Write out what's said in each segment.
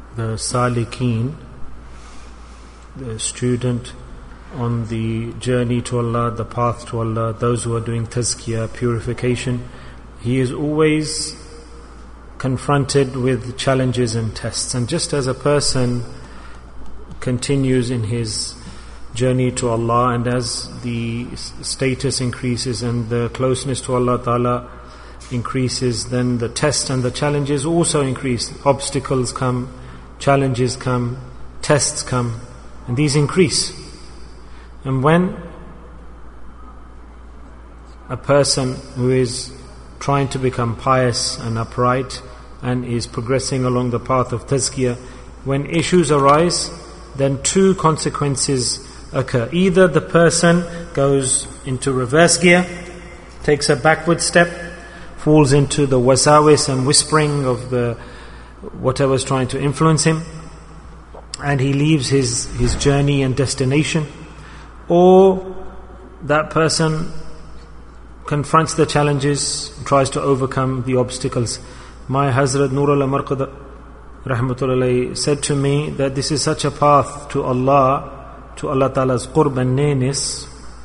the salikeen, the student on the journey to Allah, the path to Allah, those who are doing tazkiyah, purification, he is always confronted with challenges and tests. And just as a person continues in his journey to Allah, and as the status increases and the closeness to Allah Ta'ala increases, then the tests and the challenges also increase. Obstacles come, challenges come, tests come, and these increase. And when a person who is trying to become pious and upright and is progressing along the path of tazkiyah, when issues arise, then two consequences occur. Either the person goes into reverse gear, takes a backward step, falls into the wasawis and whispering of the whatever's trying to influence him, and he leaves his journey and destination. Or that person confronts the challenges, tries to overcome the obstacles. My Hazrat Nurullah Marqada Rahmatullah said to me that this is such a path to Allah Ta'ala's qurb and nearness,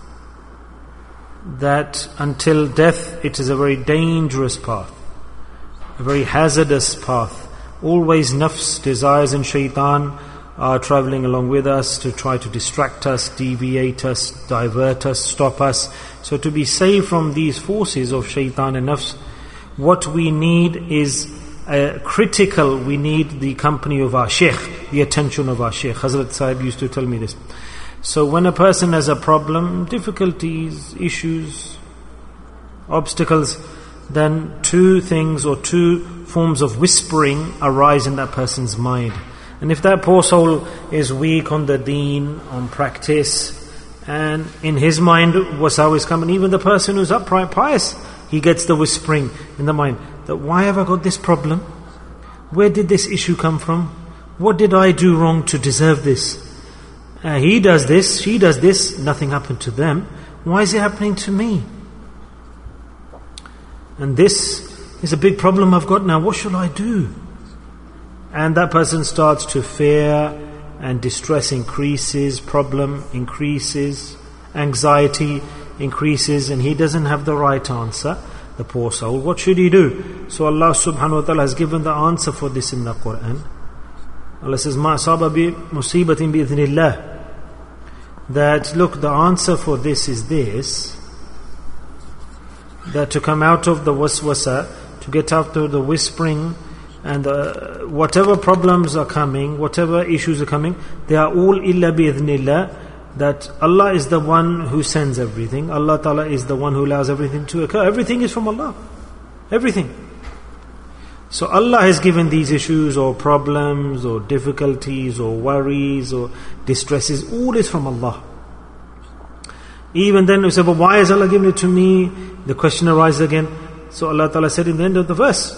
that until death it is a very dangerous path, a very hazardous path. Always nafs, desires and shaitan are traveling along with us to try to distract us, deviate us, divert us, stop us. So to be saved from these forces of shaitan and nafs, what we need is critical. We need the company of our shaykh, the attention of our shaykh. Hazrat Sahib used to tell me this. So when a person has a problem, difficulties, issues, obstacles, then two things or two forms of whispering arise in that person's mind. And if that poor soul is weak on the deen, on practice, and in his mind wasawis come, and even the person who's upright, pious, he gets the whispering in the mind that why have I got this problem? Where did this issue come from? What did I do wrong to deserve this? He does this, she does this, nothing happened to them. Why is it happening to me? And this is a big problem I've got now. What shall I do? And that person starts to fear, and distress increases, problem increases, anxiety increases, and he doesn't have the right answer, the poor soul. What should he do? So Allah subhanahu wa ta'ala has given the answer for this in the Quran. Allah says, مَا أَصَابَ بِمُصِيبَةٍ بِإِذْنِ اللَّهِ, that look, the answer for this is this, that to come out of the waswasa, to get out of the whispering, and whatever problems are coming, whatever issues are coming, they are all illa bi'idhnillah, that Allah is the one who sends everything. Allah Ta'ala is the one who allows everything to occur. Everything is from Allah. Everything. So Allah has given these issues or problems or difficulties or worries or distresses, all is from Allah. Even then we say, but why has Allah given it to me? The question arises again. So Allah Ta'ala said in the end of the verse,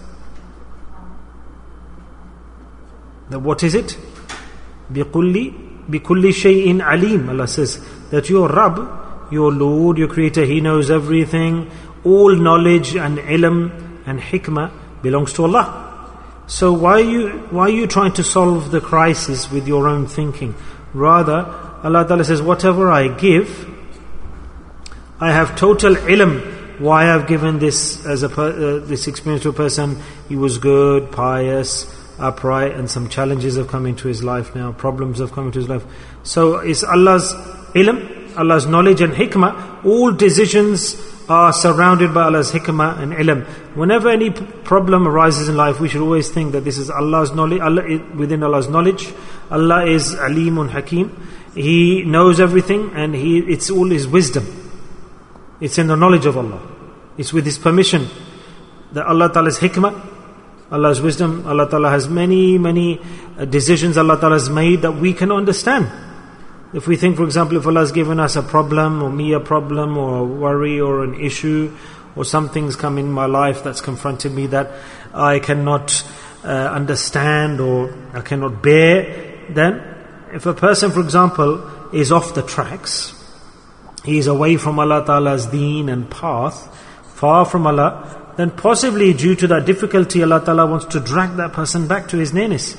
that what is it? بِكُلِّ شَيْءٍ عَلِيمٍ. Allah says that your Rabb, your Lord, your Creator, He knows everything. All knowledge and ilm and hikmah belongs to Allah. So why are you trying to solve the crisis with your own thinking? Rather, Allah Ta'ala says, whatever I give, I have total ilm. Why I've given this as this experience to a person. He was good, pious, upright, and some challenges have come into his life now, problems have come into his life. So it's Allah's ilm, Allah's knowledge and hikmah. All decisions are surrounded by Allah's hikmah and ilm. Whenever any problem arises in life, we should always think that this is Allah's knowledge, within Allah's knowledge. Allah is Alimun Hakim. He knows everything, and it's all His wisdom. It's in the knowledge of Allah. It's with His permission. That Allah Ta'ala's hikmah, Allah's wisdom, Allah Ta'ala has many decisions Allah Ta'ala has made that we can understand. If we think, for example, if Allah has given us a problem, or me a problem, or a worry, or an issue, or something's come in my life that's confronted me that I cannot understand, or I cannot bear, then if a person, for example, is off the tracks, he is away from Allah Ta'ala's deen and path, far from Allah, then possibly due to that difficulty, Allah Ta'ala wants to drag that person back to His nearness.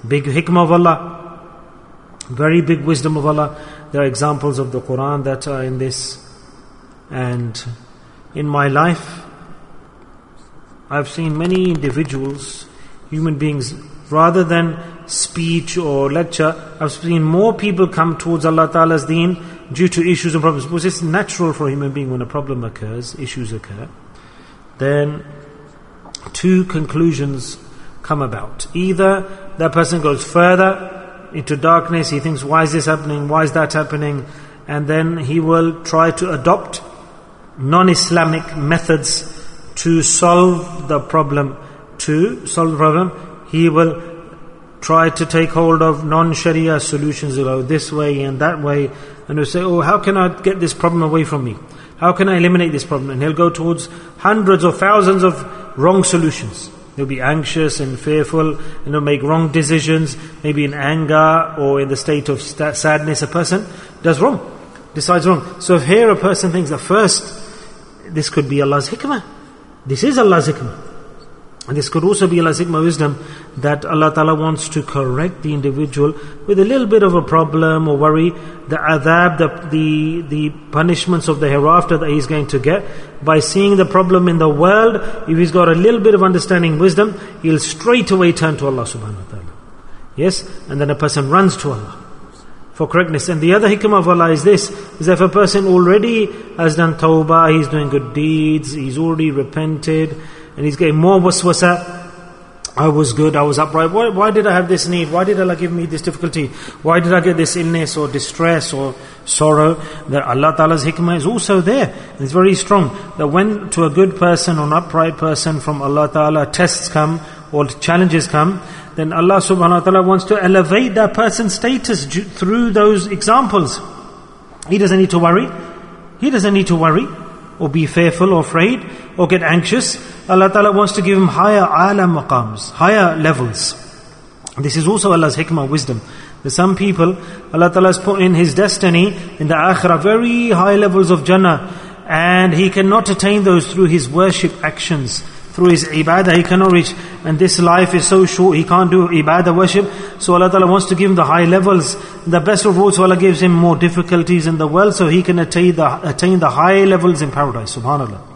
Big hikmah of Allah. Very big wisdom of Allah. There are examples of the Quran that are in this. And in my life, I've seen many individuals, human beings, rather than speech or lecture, I've seen more people come towards Allah Ta'ala's deen due to issues and problems. Because it's natural for a human being when a problem occurs, issues occur, then two conclusions come about. Either that person goes further into darkness, he thinks, why is this happening, why is that happening, and then he will try to adopt non-Islamic methods to solve the problem. He will try to take hold of non-Sharia solutions, this way and that way, and he'll say, oh, how can I get this problem away from me? How can I eliminate this problem? And he'll go towards hundreds or thousands of wrong solutions. He'll be anxious and fearful, and he'll make wrong decisions, maybe in anger or in the state of sadness. A person does wrong, decides wrong. So if here a person thinks that first, this could be Allah's hikmah. This is Allah's hikmah. And this could also be Allah's hikmah wisdom, that Allah Ta'ala wants to correct the individual with a little bit of a problem or worry, the adhab, the punishments of the hereafter that he's going to get. By seeing the problem in the world, if he's got a little bit of understanding, wisdom, he'll straight away turn to Allah subhanahu wa ta'ala. Yes? And then a person runs to Allah for correctness. And the other hikmah of Allah is this, is that if a person already has done tawbah, he's doing good deeds, he's already repented, and he's getting more waswasa, I was good, I was upright, why did I have this need, why did Allah give me this difficulty, why did I get this illness or distress or sorrow, that Allah Ta'ala's hikmah is also there. It's very strong, that when to a good person or an upright person from Allah Ta'ala tests come or challenges come, then Allah Subhanahu wa Ta'ala wants to elevate that person's status through those examples. He doesn't need to worry. He doesn't need to worry or be fearful or afraid or get anxious. Allah Ta'ala wants to give him higher a'la maqams, higher levels. This is also Allah's hikmah, wisdom. There's some people, Allah Ta'ala has put in his destiny in the akhirah very high levels of Jannah, and he cannot attain those through his worship actions, through his ibadah he cannot reach. And this life is so short, he can't do ibadah, worship. So Allah Ta'ala wants to give him the high levels. The best rewards, so Allah gives him more difficulties in the world so he can attain the high levels in paradise. Subhanallah.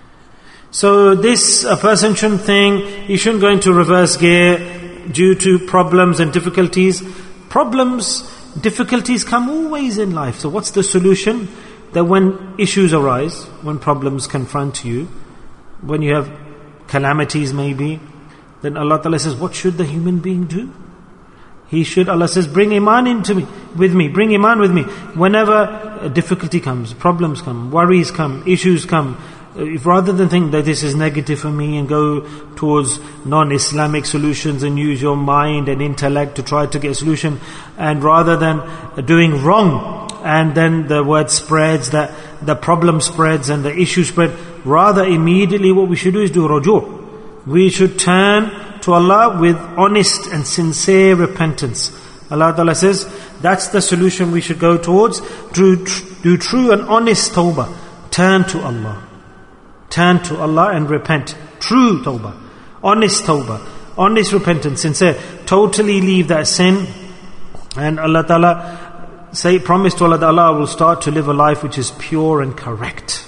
So this, a person shouldn't think, he shouldn't go into reverse gear due to problems and difficulties. Difficulties come always in life. So what's the solution? That when issues arise, when problems confront you, when you have calamities maybe, then Allah Ta'ala says, what should the human being do? Allah says, bring iman with me, bring iman with me. Whenever a difficulty comes, problems come, worries come, issues come, if rather than think that this is negative for me and go towards non-Islamic solutions and use your mind and intellect to try to get a solution, and rather than doing wrong, and then the word spreads, that the problem spreads and the issue spread, rather immediately what we should do is do ruju'. We should turn to Allah with honest and sincere repentance. Allah Ta'ala says, that's the solution we should go towards. Do true and honest tawbah. Turn to Allah. Turn to Allah and repent. True tawbah. Honest tawbah. Honest repentance. Sincere. Totally leave that sin. And Allah Ta'ala promise to Allah that Allah will start to live a life which is pure and correct.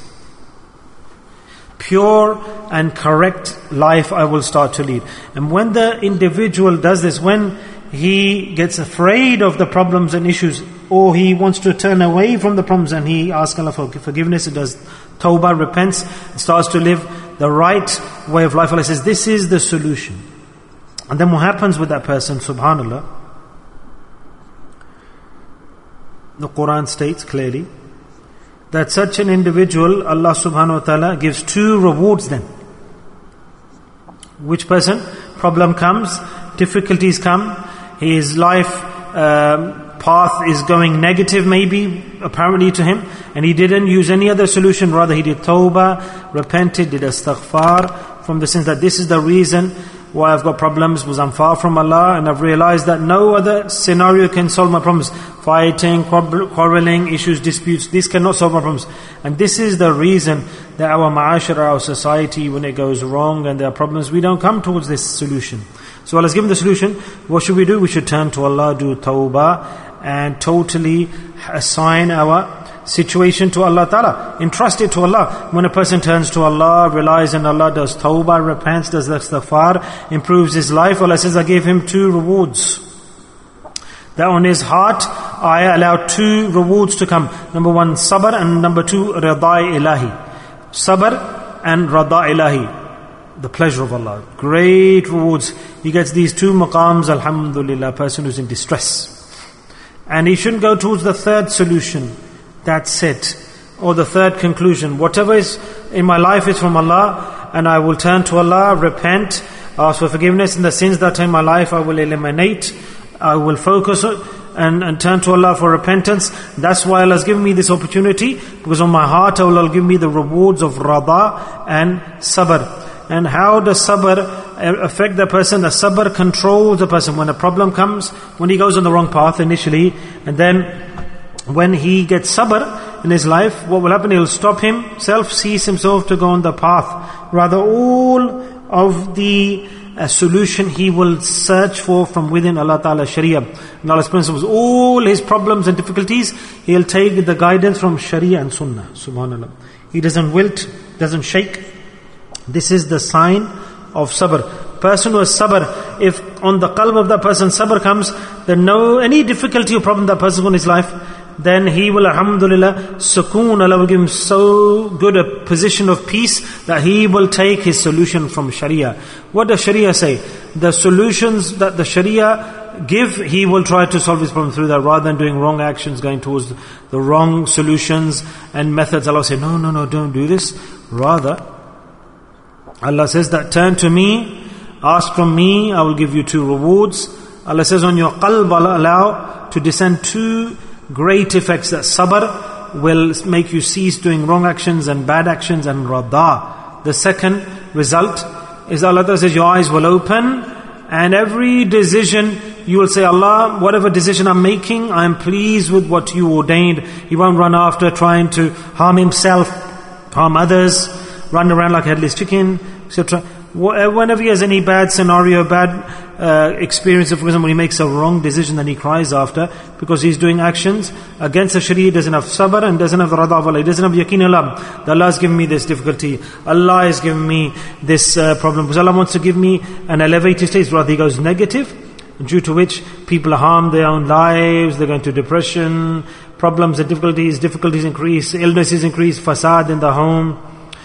Pure and correct life I will start to lead. And when the individual does this, when he gets afraid of the problems and issues, or he wants to turn away from the problems and he asks Allah for forgiveness, he does tawbah, repents, starts to live the right way of life, Allah says, this is the solution. And then what happens with that person, subhanallah, the Quran states clearly that such an individual, Allah subhanahu wa ta'ala gives two rewards then. Which person? Problem comes, difficulties come, his life path is going negative maybe, apparently to him, and he didn't use any other solution, rather he did tawbah, repented, did astaghfar from the sins, that this is the reason why I've got problems, was I'm far from Allah, and I've realized that no other scenario can solve my problems. Fighting, quarreling, issues, disputes, this cannot solve my problems. And this is the reason that our ma'ashara, our society, when it goes wrong and there are problems, we don't come towards this solution. So Allah has given the solution. What should we do? We should turn to Allah, do tawbah, and totally assign our situation to Allah Ta'ala. Entrust it to Allah. When a person turns to Allah, relies on Allah, does tawbah, repents, does istighfar, improves his life, Allah says, I gave him 2 rewards. That on his heart, I allow 2 rewards to come. Number 1, sabr, and number 2, rida ilahi. Sabr and rida ilahi. The pleasure of Allah. Great rewards. He gets these 2 maqams, alhamdulillah, person who's in distress. And he shouldn't go towards the 3rd solution. That's it. Or the 3rd conclusion. Whatever is in my life is from Allah, and I will turn to Allah, repent, ask for forgiveness, and the sins that are in my life I will eliminate. I will focus and turn to Allah for repentance. That's why Allah has given me this opportunity, because on my heart Allah will give me the rewards of rada and sabr. And how does sabr affect the person? The sabr controls the person. When a problem comes, when he goes on the wrong path initially, and then when he gets sabr in his life, what will happen? He'll stop himself, cease himself to go on the path. Rather, all of the solution he will search for from within Allah Ta'ala's Sharia. And Allah's principles, all his problems and difficulties, he'll take the guidance from Sharia and Sunnah. Subhanallah. He doesn't wilt, doesn't shake. This is the sign of sabr. Person who has sabr, if on the qalb of that person sabr comes, then any difficulty or problem that person in his life, then he will, alhamdulillah, sukoon, Allah will give him so good a position of peace that he will take his solution from Sharia. What does Sharia say? The solutions that the Sharia give, he will try to solve his problem through that, rather than doing wrong actions, going towards the wrong solutions and methods. Allah says, no, don't do this. Rather, Allah says that turn to me, ask from me, I will give you 2 rewards. Allah says on your qalb, Allah allow to descend 2 great effects. That sabr will make you cease doing wrong actions and bad actions, and rada. The second result is Allah says your eyes will open, and every decision you will say, Allah, whatever decision I'm making, I'm pleased with what you ordained. He won't run after trying to harm himself, harm others, run around like a headless chicken, etc. Whenever he has any bad scenario, bad experience, for example, he makes a wrong decision, then he cries after, because he's doing actions against the Sharia. He doesn't have sabr and doesn't have rada of Allah. He doesn't have yaqeen Allah. Allah has given me this difficulty. Allah has given me this problem. Because Allah wants to give me an elevated state. Rather, he goes negative, due to which people harm their own lives, they go into depression, problems and difficulties increase, illnesses increase, fasad in the home.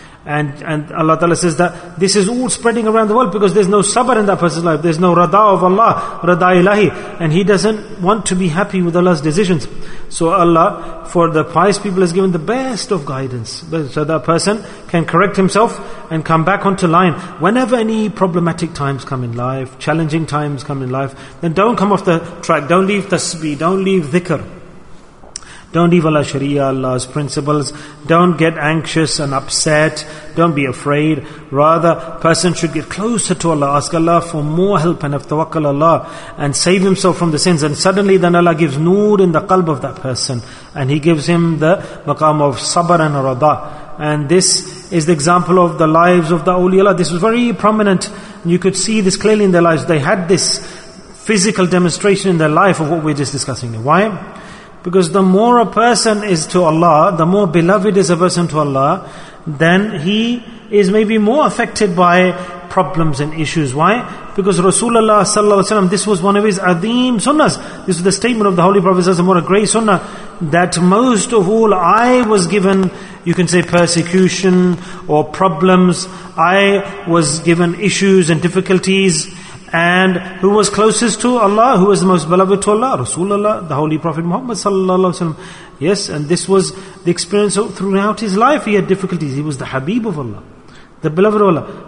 And Allah Ta'ala says that this is all spreading around the world because there's no sabr in that person's life. There's no rada of Allah, rada ilahi. And he doesn't want to be happy with Allah's decisions. So Allah, for the pious people, has given the best of guidance. So that person can correct himself and come back onto line. Whenever any problematic times come in life, challenging times come in life, then don't come off the track. Don't leave tasbih, don't leave dhikr. Don't leave Allah's Sharia, Allah's principles. Don't get anxious and upset. Don't be afraid. Rather, person should get closer to Allah. Ask Allah for more help and have tawakkul Allah and save himself from the sins. And suddenly then Allah gives nur in the qalb of that person. And He gives him the maqam of sabr and rada. And this is the example of the lives of the awliya. This was very prominent. You could see this clearly in their lives. They had this physical demonstration in their life of what we're just discussing. Why? Because the more a person is to Allah, the more beloved is a person to Allah, then he is maybe more affected by problems and issues. Why? Because Rasulullah sallallahu alaihi wasallam, this was one of his adeem sunnahs. This is the statement of the Holy Prophet sallallahu alaihi wasallam, what a great sunnah, that most of all I was given, you can say, persecution or problems. I was given issues and difficulties. And who was closest to Allah? Who was the most beloved to Allah? Rasulullah, the Holy Prophet Muhammad sallallahu alaihi wasallam. Yes, and this was the experience throughout his life. He had difficulties. He was the Habib of Allah, the beloved of Allah.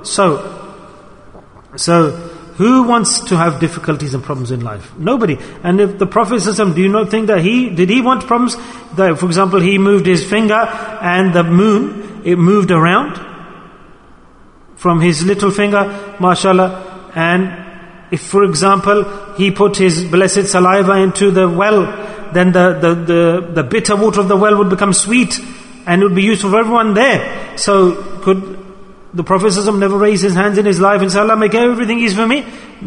So who wants to have difficulties and problems in life? Nobody. And if the Prophet sallallahu alaihi wasallam, do you not think that did he want problems? That, for example, he moved his finger and the moon, it moved around from his little finger, mashallah, and if, for example, he put his blessed saliva into the well, then the bitter water of the well would become sweet and it would be useful for everyone there. So could The Prophet ﷺ never raised his hands in his life and said, Allah, make everything easy for me.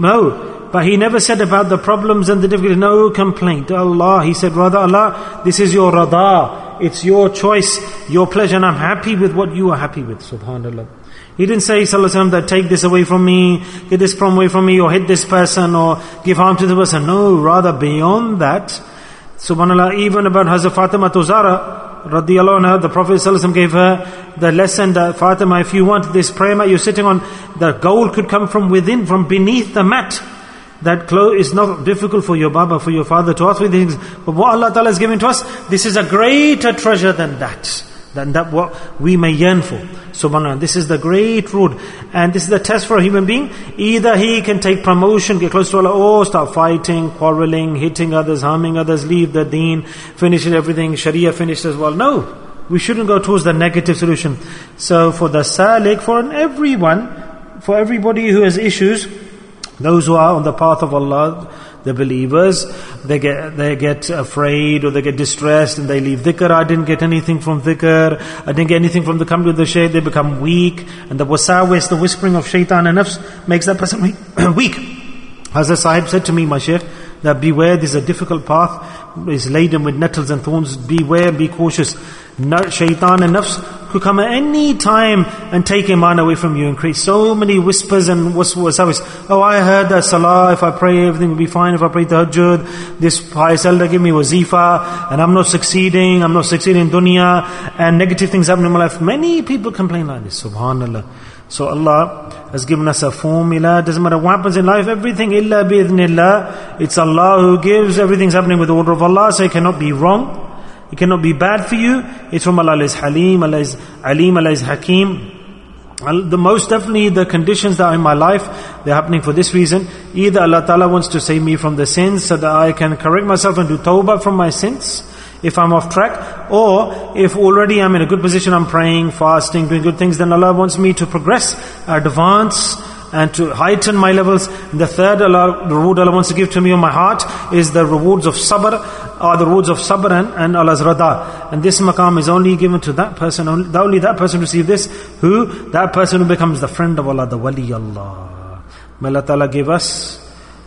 No. But he never said about the problems and the difficulties, no complaint. Allah, he said, rather, Allah, this is your rada. It's your choice, your pleasure, and I'm happy with what you are happy with. Subhanallah. He didn't say, sallallahu alaihi wasallam, that take this away from me, get this problem away from me, or hit this person, or give harm to the person. No, rather beyond that. Subhanallah, even about Hazrat Fatima Zahra, radiyallahu anha, the Prophet ﷺ gave her the lesson that, Fatima, if you want this prayer mat you're sitting on, the gold could come from within, from beneath the mat. That is not difficult for your Baba, for your father to ask for things. But what Allah Ta'ala has given to us, this is a greater treasure than that. Than that what we may yearn for. Subhanallah, this is the great road. And this is the test for a human being. Either he can take promotion, get close to Allah, or start fighting, quarreling, hitting others, harming others, leave the deen, finish everything, Sharia finished as well. No, we shouldn't go towards the negative solution. So for the salik, for everyone, for everybody who has issues, those who are on the path of Allah, the believers, they get afraid or they get distressed and they leave dhikr. I didn't get anything from dhikr. I didn't get anything from the company of the shaykh. They become weak. And the wasawis, the whispering of shaitan and nafs, makes that person weak. Hazrat Sahib said to me, my shaykh, that beware, this is a difficult path. It's laden with nettles and thorns. Beware, be cautious. Shaitan and nafs could come at any time and take iman away from you and create so many whispers and wasawis. Oh, I heard that salah, if I pray everything will be fine. If I pray tahajjud, this pious elder give me wazifa, and I'm not succeeding in dunya, and negative things happen in my life. Many people complain like this, subhanallah. So Allah has given us a formula. Doesn't matter what happens in life, everything illa bi'idhnillah. It's Allah who gives, everything's happening with the order of Allah, so it cannot be wrong. It cannot be bad for you. It's from Allah. Allah is Halim, Allah is Alim, Allah is Hakim. The most definitely the conditions that are in my life, they're happening for this reason. Either Allah Ta'ala wants to save me from the sins so that I can correct myself and do tawbah from my sins, if I'm off track, or if already I'm in a good position, I'm praying, fasting, doing good things, then Allah wants me to progress, advance, and to heighten my levels. And the third the reward Allah wants to give to me on my heart is the rewards of sabr, or the rewards of sabr and Allah's rada. And this maqam is only given to that person, only that person receive this, that person who becomes the friend of Allah, the wali Allah. May Allah Ta'ala give us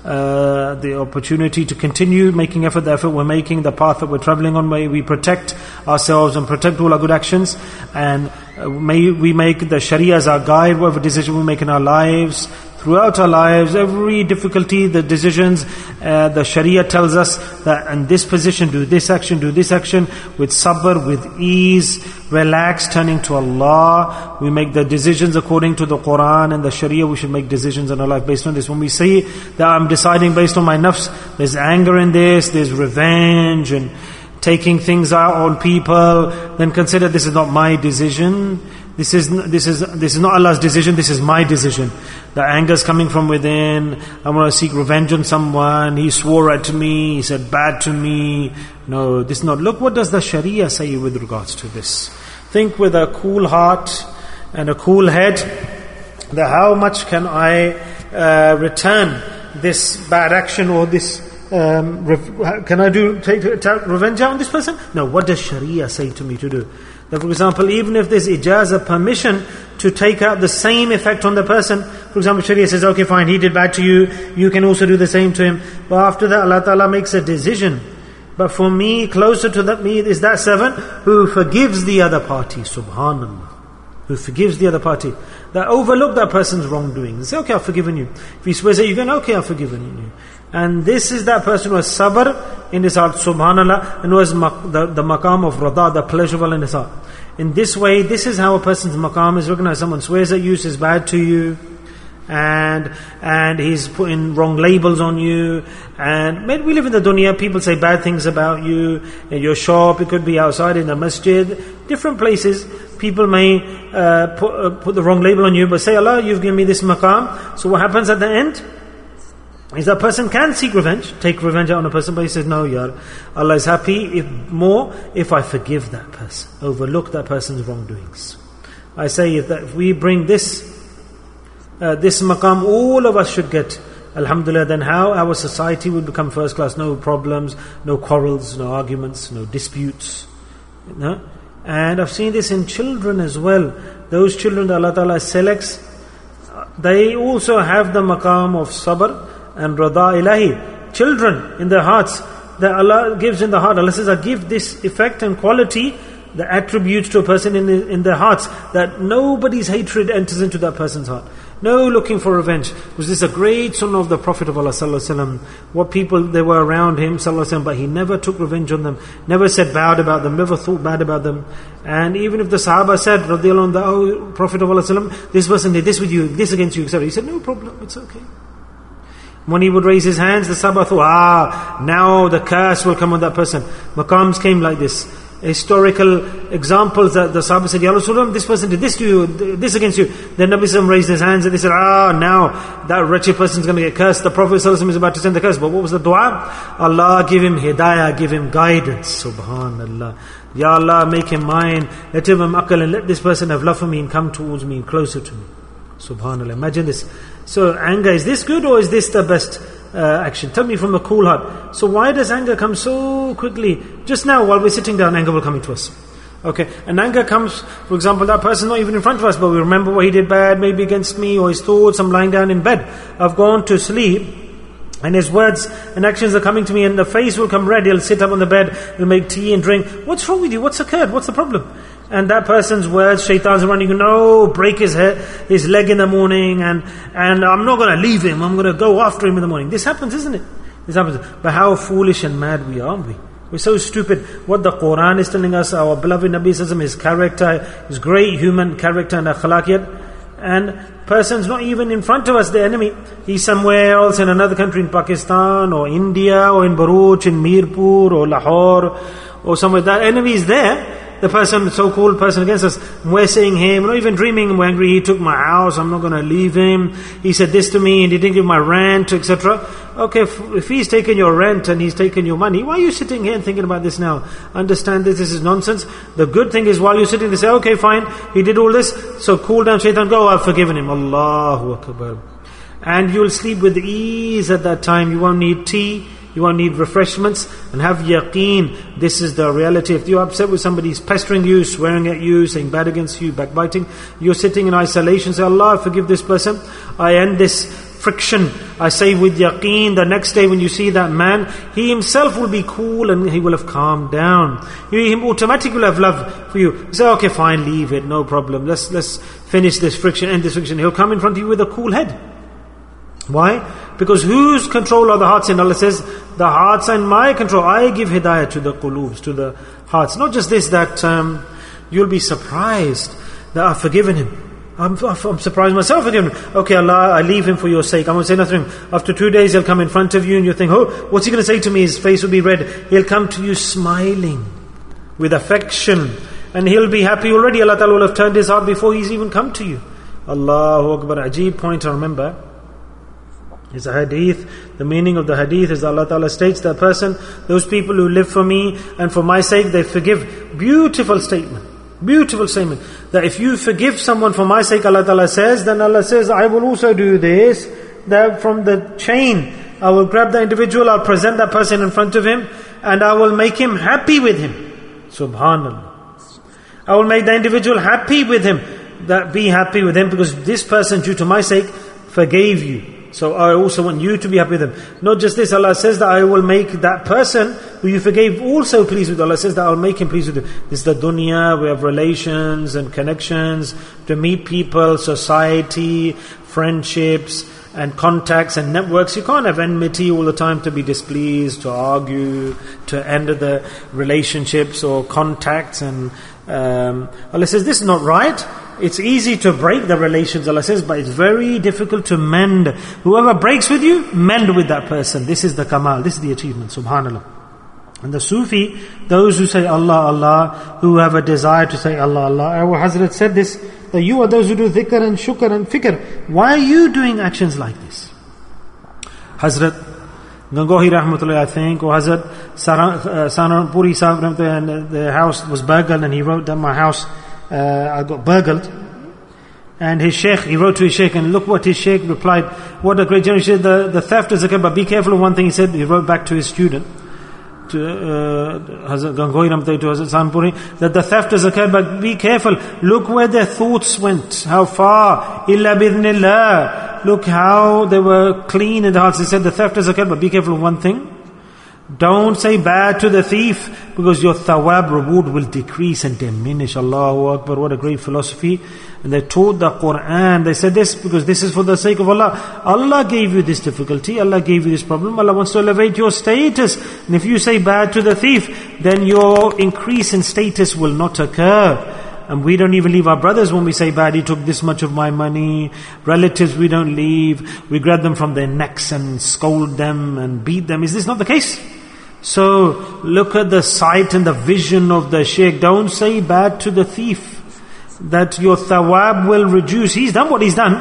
the opportunity to continue making effort, the effort we're making, the path that we're traveling on. May we protect ourselves and protect all our good actions, and may we make the Sharia as our guide, whatever decision we make in our lives, throughout our lives, every difficulty, the decisions, the Sharia tells us that in this position, do this action, with sabr, with ease, relax, turning to Allah. We make the decisions according to the Quran and the Sharia. We should make decisions in our life based on this. When we say that I'm deciding based on my nafs, there's anger in this, there's revenge and taking things out on people, then consider this is not my decision. This is not Allah's decision, this is my decision. The anger is coming from within. I want to seek revenge on someone. He swore at me, he said bad to me. No, this is not. Look, what does the Sharia say with regards to this? Think with a cool heart and a cool head, that how much can I return this bad action, or this can I take revenge on this person? No, what does Sharia say to me to do? That, for example, even if there's ijazah, permission to take out the same effect on the person. For example, Sharia says, okay fine, he did bad to you, you can also do the same to him. But after that, Allah Ta'ala makes a decision. But for me, closer to that me is that servant who forgives the other party, subhanallah. Who forgives the other party. That overlook that person's wrongdoing. They say, okay, I've forgiven you. If he swears at you again, okay, I've forgiven you. And this is that person who has sabr in his heart, subhanallah, and who has the maqam of rada, the pleasurable in his heart. In this way, this is how a person's maqam is recognized. Someone swears at you, says bad to you, and he's putting wrong labels on you. And when we live in the dunya, people say bad things about you. In your shop, it could be outside in the masjid, different places. People may put the wrong label on you, but say, Allah, you've given me this maqam. So what happens at the end is that person can seek revenge, take revenge out on a person, but he says, no, yaar, Allah is happy if I forgive that person, overlook that person's wrongdoings. I say if we bring this maqam, all of us should get, alhamdulillah, then how our society will become first class. No problems, no quarrels, no arguments, no disputes. No? And I've seen this in children as well. Those children that Allah Ta'ala selects, they also have the maqam of sabr and rada ilahi. Children in their hearts, that Allah gives in the heart. Allah says, I give this effect and quality, the attributes to a person in their hearts, that nobody's hatred enters into that person's heart. No looking for revenge. Was this a great sunnah of the Prophet of Allah sallallahu alaihi wasallam? What people they were around him sallallahu alaihi wasallam, but he never took revenge on them, never said bad about them, never thought bad about them. And even if the Sahaba said, radiyallahu anhu, oh Prophet of Allah sallallahu alaihi wasallam, this person did this with you, this against you, etc. He said, no problem, it's okay. When he would raise his hands, the Sahaba thought, now the curse will come on that person. Maqams came like this. Historical examples that the Sahaba said, Ya Rasulullah, this person did this to you, this against you. Then Nabi Sallallahu raised his hands and they said, now that wretched person is going to get cursed. The Prophet Sallallahu is about to send the curse. But what was the dua? Allah give him hidayah, give him guidance. Subhanallah. Ya Allah, make him mine. Let him have aql and let this person have love for me and come towards me and closer to me. Subhanallah. Imagine this. So anger, is this good or is this the best action? Tell me from a cool heart. So why does anger come so quickly? Just now while we're sitting down, anger will come into us. Okay, and anger comes, for example, that person not even in front of us, but we remember what he did bad, maybe against me, or his thoughts. I'm lying down in bed, I've gone to sleep, and his words and actions are coming to me, and the face will come red. He'll sit up on the bed, he'll make tea and drink. What's wrong with you? What's occurred? What's the problem? And that person's words, shaitan's running, break his leg in the morning, and I'm not going to leave him, I'm going to go after him in the morning. This happens, isn't it? This happens. But how foolish and mad we are, aren't we? We're so stupid. What the Quran is telling us, our beloved Nabi Sallallahu, his character, his great human character and akhlaqiyat, and person's not even in front of us, the enemy. He's somewhere else in another country, in Pakistan or India or in Baruch, in Mirpur or Lahore or somewhere. That enemy is there. The person, so-called person against us, we're saying him, not even dreaming, we're angry, he took my house, I'm not going to leave him, he said this to me and he didn't give my rent, etc. Okay, if he's taken your rent and he's taken your money, why are you sitting here and thinking about this now? Understand this is nonsense. The good thing is while you're sitting, they say, okay fine, he did all this, so cool down, shaitan, go, I've forgiven him. Allahu Akbar. And you'll sleep with ease at that time, you won't need tea, you won't need refreshments, and have yaqeen. This is the reality. If you're upset with somebody, he's pestering you, swearing at you, saying bad against you, backbiting, you're sitting in isolation, say, Allah, forgive this person. I end this friction. I say with yaqeen, the next day when you see that man, he himself will be cool and he will have calmed down. He automatically will have love for you. You say, okay, fine, leave it, no problem. Let's finish this friction, end this friction. He'll come in front of you with a cool head. Why? Because whose control are the hearts in? Allah says, the hearts are in my control. I give hidayah to the qulubs, to the hearts. Not just this, that you'll be surprised that I've forgiven him. I'm surprised myself forgiven him. Okay, Allah, I leave him for your sake. I'm going to say nothing to him. After 2 days, he'll come in front of you and you think, oh, what's he going to say to me? His face will be red. He'll come to you smiling, with affection. And he'll be happy already. Allah Ta'ala will have turned his heart before he's even come to you. Allahu Akbar. Ajib point I remember. It's a hadith. The meaning of the hadith is Allah Ta'ala states that person, those people who live for me and for my sake, they forgive. Beautiful statement. Beautiful statement. That if you forgive someone for my sake, Allah Ta'ala says, then Allah says, I will also do this. That from the chain, I will grab the individual, I'll present that person in front of him, and I will make him happy with him. Subhanallah. I will make the individual happy with him. That be happy with him because this person, due to my sake, forgave you. So I also want you to be happy with him. Not just this, Allah says that I will make that person who you forgave also pleased with. Allah says that I'll make him pleased with you. This is the dunya, we have relations and connections to meet people, society, friendships and contacts and networks. You can't have enmity all the time to be displeased, to argue, to end the relationships or contacts. And Allah says this is not right. It's easy to break the relations, Allah says, but it's very difficult to mend. Whoever breaks with you, mend with that person. This is the kamal, this is the achievement, subhanallah. And the Sufi, those who say Allah, Allah, who have a desire to say Allah, Allah. Our Hazrat said this, that you are those who do dhikr and shukr and fikr. Why are you doing actions like this? Hazrat Gangohi Rahmatullah, I think, or Hazrat Saranpuri Sahib, and the house was burgled, and he wrote that my house I got burgled. And his sheikh, he wrote to his sheikh, and look what his sheikh replied. What a great generation. The theft is okay, but be careful of one thing he said. He wrote back to his student, to Hazrat Gangohi Ramtai to Hazrat Sanpuri, that the theft is occurred, but be careful. Look where their thoughts went, how far. Illa bidhnillah. Look how they were clean in the hearts. They said the theft has occurred, but be careful of one thing. Don't say bad to the thief, because your thawab reward will decrease and diminish. Allahu Akbar, what a great philosophy. And they taught the Quran. They said this because this is for the sake of Allah. Allah gave you this difficulty. Allah gave you this problem. Allah wants to elevate your status. And if you say bad to the thief, then your increase in status will not occur. And we don't even leave our brothers when we say bad. He took this much of my money. Relatives we don't leave. We grab them from their necks and scold them and beat them. Is this not the case? So look at the sight and the vision of the Shaykh. Don't say bad to the thief, that your thawab will reduce. He's done what he's done,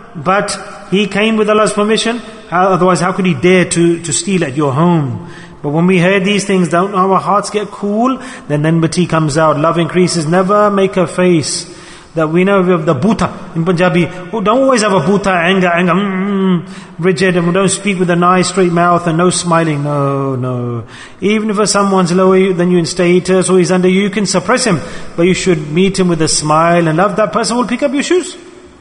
but he came with Allah's permission. Otherwise, how could he dare to steal at your home? But when we hear these things, don't our hearts get cool? Then enmity comes out, love increases. Never make a face. That we know we have the buta in Punjabi. Oh, don't always have a buta, anger, rigid, and we don't speak with a nice straight mouth and no smiling. No. Even if someone's lower than you in status or he's under you, you can suppress him. But you should meet him with a smile and love. That person will pick up your shoes.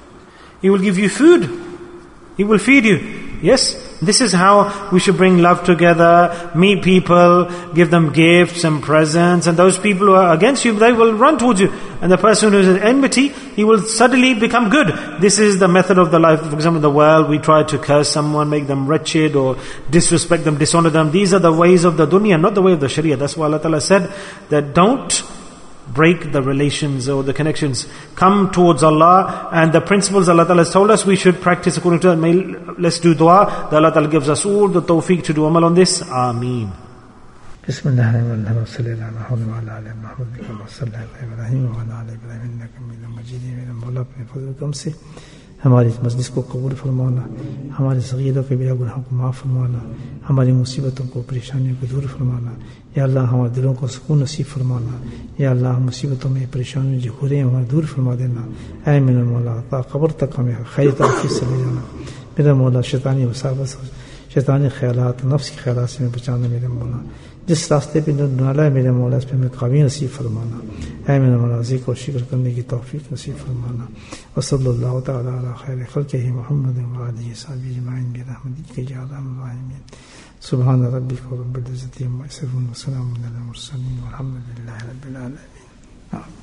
He will give you food. He will feed you. Yes? This is how we should bring love together, meet people, give them gifts and presents, and those people who are against you, they will run towards you. And the person who is in enmity, he will suddenly become good. This is the method of the life. For example, in the world, we try to curse someone, make them wretched, or disrespect them, dishonor them. These are the ways of the dunya, not the way of the sharia. That's why Allah Ta'ala said that don't break the relations or the connections. Come towards Allah, and the principles Allah Ta'ala has told us we should practice according to that. Let's do dua that Allah Ta'ala gives us all the tawfiq to do amal on this. Ameen. Bismillahirrahmanirrahim. Sallallahu ala Muhammad wa sallallahu ala Ibrahim wa ala Ibrahim innaka Hamidum Majid. मेरे मौला अपने फजल करम से हमारी इस मजलिस को कबूल फरमाना, हमारे सगीरों के बिना गुनाहों को माफ़ फरमाना, हमारी मुसीबतों को परेशानियों को दूर फरमाना। या अल्लाह हमारे दिलों को सुकून नसीब फरमाना। या अल्लाह मुसीबतों में परेशानियों जो हो रहे हैं हमारे दूर फरमा देना। ऐ मेरा मौला ता कब्र तक हमें खैर तौफीक से ले जाना। मेरा मौला शैतानी वसावस, शैतानी ख्यालात, नफ्स के ख्यालात से हमें बचाना। मेरे मौला जिस रास्ते पे डाला है मेरे मौला, इस पे हमें काबिल नसीब फरमाना। ऐ मेरा मौला ज़िक्र और शिक्र करने की तौफीक नसीब फरमाना। व सल्लल्लाहु तआला अला खैर खल्क़िही मुहम्मद व आलिहि वसहबिहि अजमईन बिरहमतिका या अरहमर राहिमीन। सुब्हान रब्बिका रब्बिल इज़्ज़ति अम्मा यसिफून व सलामुन अलल मुरसलीन वल्हम्दुलिल्लाहि रब्बिल आलमीन।